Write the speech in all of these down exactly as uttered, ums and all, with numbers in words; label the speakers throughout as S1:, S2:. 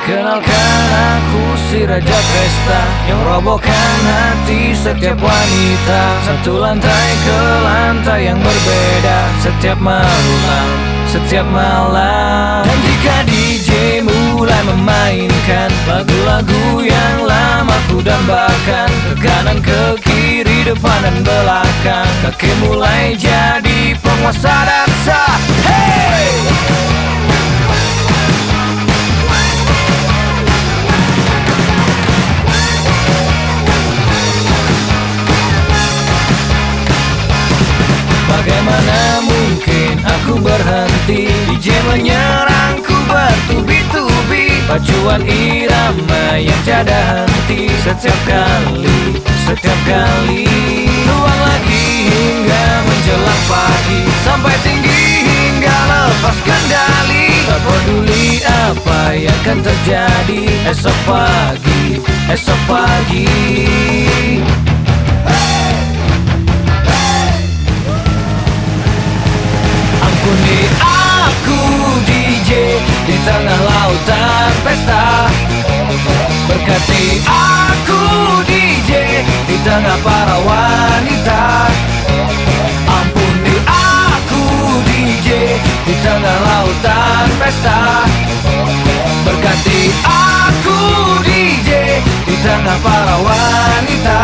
S1: Kenalkan aku si Raja Pesta yang robohkan hati setiap wanita. Satu lantai ke lantai yang berbeda setiap malam, setiap malam. Dan jika D J mulai memainkan lagu-lagu yang lama ku dambakan, ke kanan ke kiri depan dan belakang, kakek mulai jadi penguasa dansa. Hey! Bagaimana mungkin aku berhenti? D J menyerangku bertubi-tubi, pacuan irama yang tiada henti. Setiap kali, setiap kali tuang lagi hingga menjelang pagi, sampai tinggi hingga lepas kendali. Tak peduli apa yang akan terjadi esok pagi, esok pagi. Ampuni aku D J di tengah lautan pesta, berkati aku D J di tengah para wanita. Ampuni aku D J di tengah lautan pesta, berkati aku D J di tengah para wanita.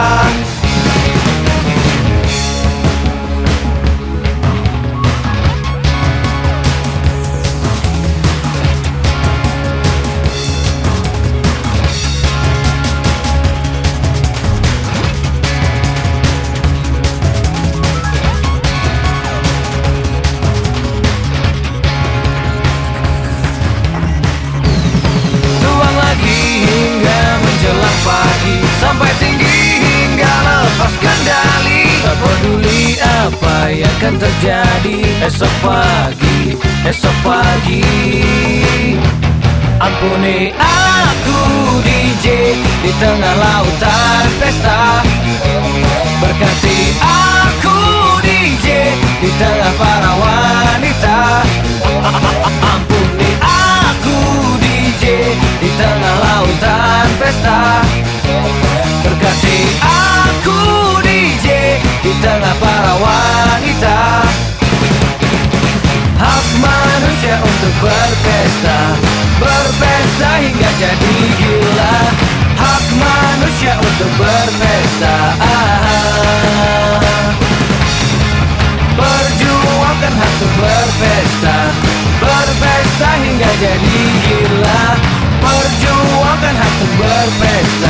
S1: Pagi sampai tinggi hingga lepas kendali. Tak peduli apa yang akan terjadi esok pagi, esok pagi. Ampuni aku D J di tengah lautan pesta, berkati aku D J di tengah para wanita. Ampuni aku D J di tengah lautan pesta, berkati aku D J di tengah para wanita. Hak manusia untuk berpesta, berpesta hingga jadi gila. Hak manusia untuk berpesta. Ah. Perjuangkan hak untuk berpesta, berpesta hingga jadi gila. Perjuangkan hak untuk berpesta.